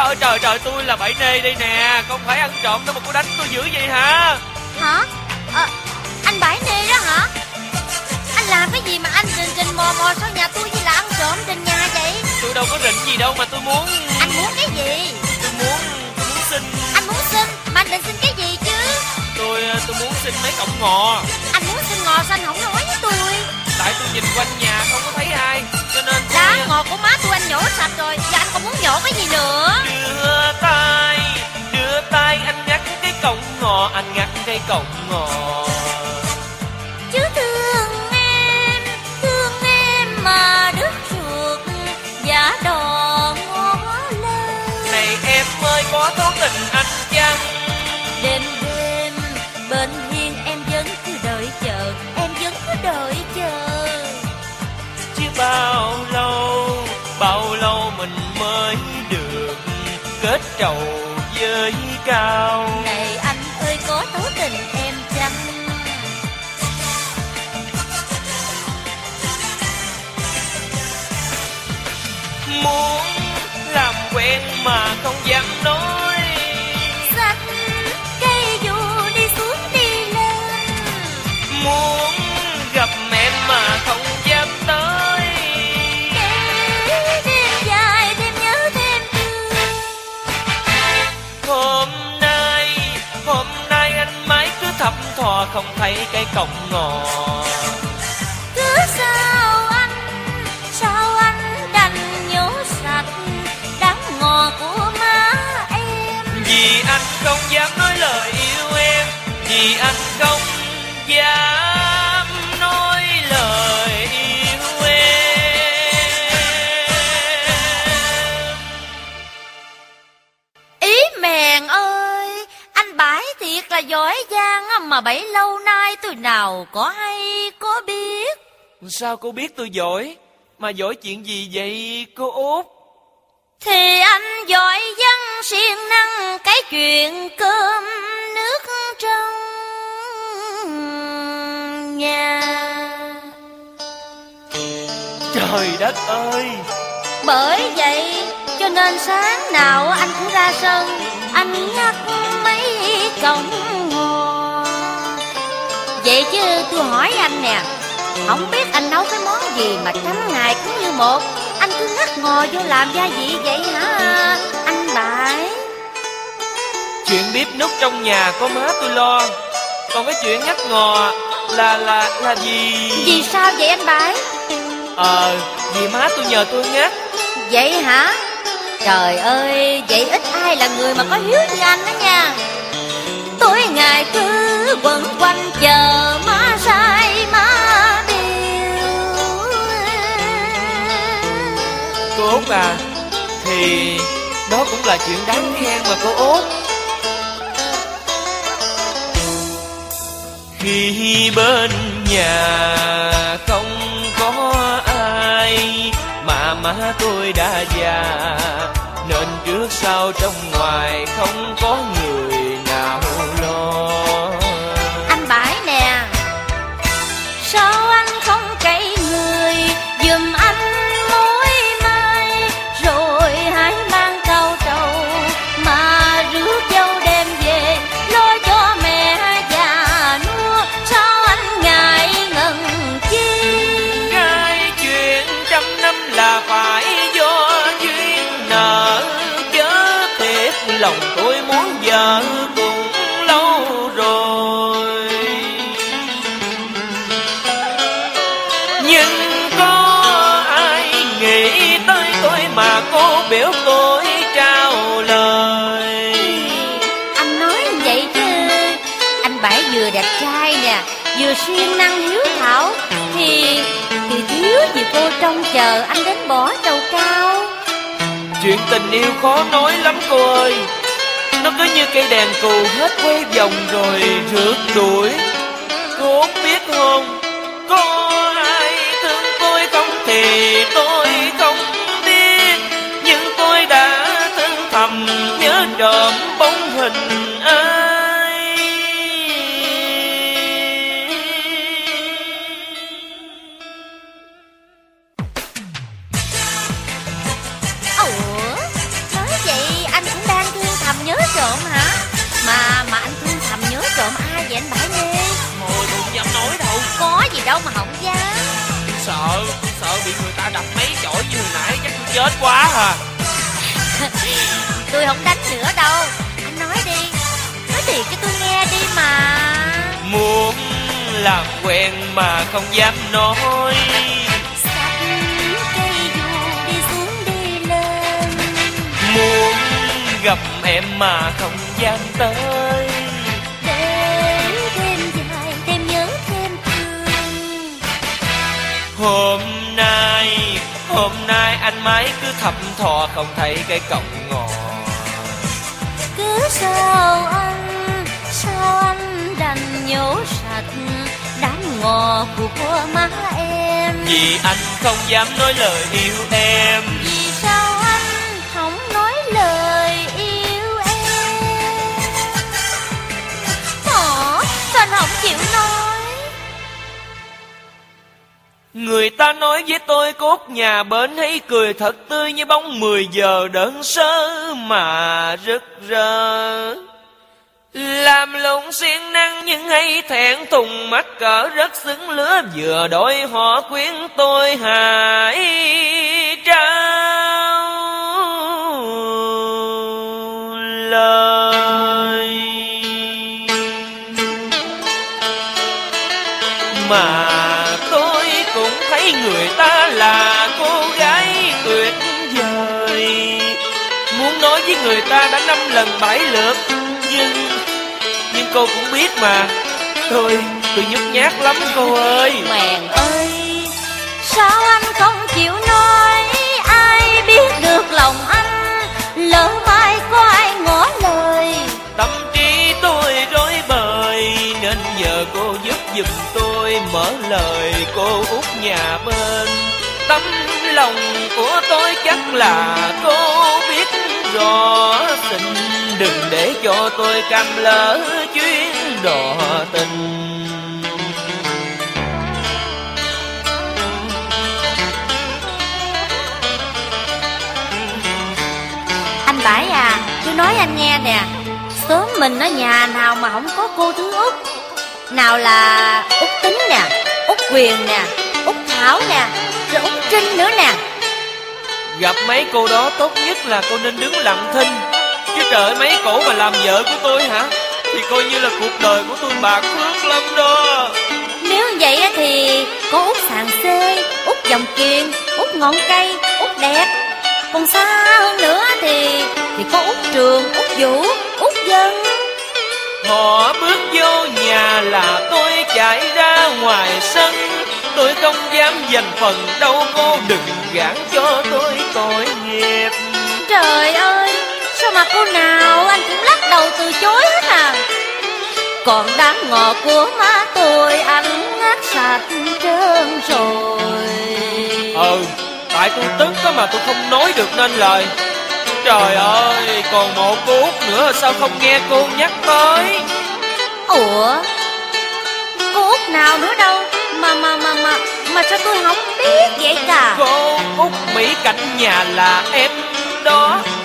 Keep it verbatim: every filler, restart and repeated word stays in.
ơi trời trời, tôi là Bảy Nê đây nè, không phải ăn trộm đâu mà cô đánh tôi dữ vậy hả? Hả? À, anh Bảy Nê đó hả? Anh làm cái gì mà anh rình rình mò mò sau nhà tôi như là ăn trộm trên nhà vậy? Tôi đâu có rình gì đâu mà tôi muốn. Anh muốn cái gì? Tôi muốn, tôi muốn xin. Anh muốn xin? Mà anh định xin cái gì chứ? Tôi, tôi muốn xin mấy cọng ngò. Anh muốn xin ngò sao anh không nói với tôi? Tại tôi nhìn quanh nhà không có thấy ai, cho nên tôi... Lá ngò của má tôi anh nhổ sạch rồi, và anh còn muốn nhổ cái gì nữa? Đưa tay, đưa tay anh ngắt cái cọng ngò, anh ngắt cái cọng ngò. Chứ thương em, thương em mà đứt ruột giả đò ngó lên. Này em ơi có thấu tình anh chăng? Đêm đêm bên hiên em vẫn cứ đợi chờ, em vẫn cứ đợi chờ. Chứ bao lâu, bao lâu mình mới được kết trầu với cao. Này anh ơi có thấu tình em chăng? Muốn làm quen mà không dám nói. Xách cây dù đi xuống đi lên. Muốn gặp em mà không dám tới. Để đêm dài đêm nhớ thêm thương. Hôm nay, hôm nay anh mãi cứ thập thò không thấy cái cọng ngò. Cứ sao anh, sao anh đành nhổ sạch đám ngò của má em? Vì anh không dám nói lời yêu em, vì anh không dám nói lời yêu em. Ý mèn ơi, anh Bãi thiệt là giỏi giang mà bấy lâu nay tôi nào có hay có biết. Sao cô biết tôi giỏi? Mà giỏi chuyện gì vậy cô Út? Thì anh giỏi văn siêng năng cái chuyện cơm nước trong nhà. Trời đất ơi! Bởi vậy cho nên sáng nào anh cũng ra sân, anh nhắc mấy cọng ngò. Vậy chứ tôi hỏi anh nè, không biết anh nấu cái món gì mà trăm ngày cũng như một, anh cứ ngắt ngò vô làm gia vị vậy hả anh Bãi? Chuyện bếp núc trong nhà có má tôi lo, còn cái chuyện ngắt ngò là là là gì? Vì sao vậy anh Bãi? Ờ, vì má tôi nhờ tôi ngắt. Vậy hả? Trời ơi, vậy ít ai là người mà có hiếu như anh đó nha. Tối ngày cứ quẩn quanh chờ má sai má biêu. Cô Út à, thì đó cũng là chuyện đáng khen mà cô Út. Khi bên nhà không có ai mà má tôi đã già, nên trước sau trong ngoài không có người nào lo. Anh Bãi nè, sao anh không cậy người giùm anh mối mai, rồi hãy mang cao trầu mà rước dâu đem về lo cho mẹ già nua. Sao anh ngại ngần chi? Cái chuyện trăm năm là phải do duyên nợ, chớ thiệt lòng tôi muốn vợ cũng lâu rồi. Nhưng có ai nghĩ tới tôi mà cô biểu tôi trao lời. Anh nói vậy chứ anh Bãi vừa đẹp trai nè, vừa siêng năng hiếu thảo, thì thì thiếu gì cô trông chờ anh đến bỏ trầu cao. Chuyện tình yêu khó nói lắm cô ơi, nó cứ như cây đèn cù hết quay vòng rồi rượt đuổi. Cô Út biết không, có ai thương tôi không thì tôi không biết, nhưng tôi đã thương thầm nhớ trộm bóng hình ai. Ủa, nói vậy anh anh Bảy đi. Thôi tôi không dám nói đâu. Có gì đâu mà không dám. Sợ, tôi sợ bị người ta đập mấy chổi như hồi nãy chắc tôi chết quá à. Tôi không đánh nữa đâu. Anh nói đi, nói thiệt cho tôi nghe đi mà. Muốn làm quen mà không dám nói. Xách cây dù đi xuống đi lên. Muốn gặp em mà không dám tới. Để thêm dài, thêm nhớ, thêm thương. Hôm nay, hôm nay anh mãi cứ thăm thò không thấy cái cọng ngò. Cứ sao anh, sao anh đành nhổ sạch đám ngò của má em. Vì anh không dám nói lời yêu em. Vì sao anh không nói lời yêu em? Hả? Sao anh không chịu nói? Người ta nói với tôi cốt nhà bến hãy cười thật tươi như bóng mười giờ đơn sơ mà rực rỡ. Làm lụng siêng năng nhưng hay thẹn thùng mắc cỡ rất xứng lứa vừa đôi họ quyến tôi hãy trao lời. Mà tôi cũng thấy người ta là cô gái tuyệt vời. Muốn nói với người ta đã năm lần bảy lượt. Nhưng Nhưng cô cũng biết mà. Tôi, tôi nhút nhát lắm cô ơi. Mèn ơi, sao anh không chịu nói? Ai biết được lòng anh, lỡ mai có ai ngỏ lời. Tâm trí tôi rối bời nên giờ cô giúp giùm tôi mở lời cô út nhà bên. Tấm lòng của tôi chắc là cô biết rõ. Xin đừng để cho tôi cam lỡ chuyến đò tình. Anh Bảy à, tôi nói anh nghe nè. Xóm mình ở nhà nào mà không có cô thứ Út. Nào là Út Tính nè, Út Quyền nè, Út Thảo nè, rồi Út Trinh nữa nè. Gặp mấy cô đó tốt nhất là cô nên đứng lặng thinh. Chứ trời, mấy cổ mà làm vợ của tôi hả thì coi như là cuộc đời của tôi bạc phước lắm đó. Nếu vậy thì có Út Sàn Xê, Út Dòng Kiền, Út Ngọn Cây, Út Đẹp. Còn xa hơn nữa thì thì có Út Trường, Út Vũ, Út Dân. Họ bước vô nhà là tôi chạy ra ngoài sân. Tôi không dám giành phần đâu cô đừng gán cho tôi tội nghiệp. Trời ơi, sao mà cô nào anh cũng lắc đầu từ chối hết à. Còn đám ngọt của má tôi anh ngắt sạch trơn rồi. Ừ, tại tôi tức đó mà tôi không nói được nên lời. Trời ơi, còn một cô út nữa sao không nghe cô nhắc tới. Ủa, cô út nào nữa đâu Mà mà mà mà mà sao tôi không biết vậy cả. Cô út Mỹ cạnh nhà là em đó.